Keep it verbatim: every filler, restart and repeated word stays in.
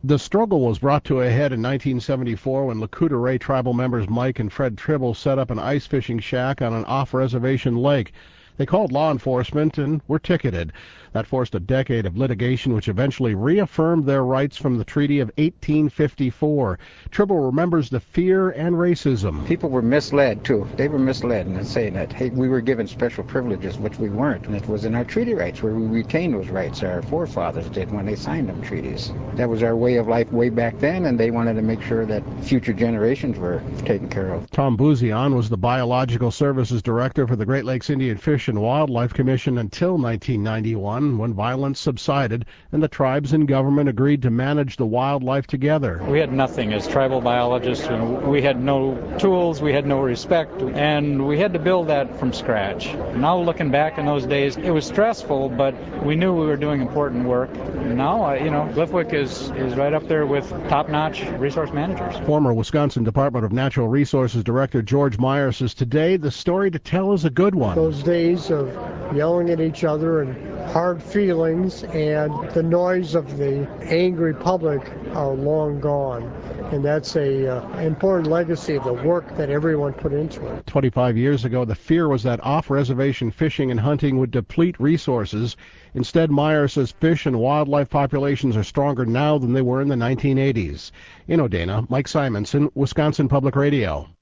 The struggle was brought to a head in nineteen seventy-four when Lakota Ray tribal members Mike and Fred Tribble set up an ice fishing shack on an off-reservation lake. They called law enforcement and were ticketed. That forced a decade of litigation which eventually reaffirmed their rights from the Treaty of eighteen fifty-four. Tribble remembers the fear and racism. People were misled, too. They were misled in saying that, hey, we were given special privileges, which we weren't. And it was in our treaty rights where we retained those rights. Our forefathers did when they signed them treaties. That was our way of life way back then, and they wanted to make sure that future generations were taken care of. Tom Buzion was the Biological Services Director for the Great Lakes Indian Fish and Wildlife Commission until nineteen ninety-one, when violence subsided and the tribes and government agreed to manage the wildlife together. We had nothing as tribal biologists. We had no tools, we had no respect, and we had to build that from scratch. Now looking back in those days, it was stressful, but we knew we were doing important work. Now, uh, you know, Gliffwick is, is right up there with top-notch resource managers. Former Wisconsin Department of Natural Resources Director George Meyer says today the story to tell is a good one. Those days of yelling at each other and hard feelings and the noise of the angry public are long gone. And that's a uh, important legacy of the work that everyone put into it. twenty-five years ago, the fear was that off-reservation fishing and hunting would deplete resources. Instead, Meyer says fish and wildlife populations are stronger now than they were in the nineteen eighties. In Odana, Mike Simonson, Wisconsin Public Radio.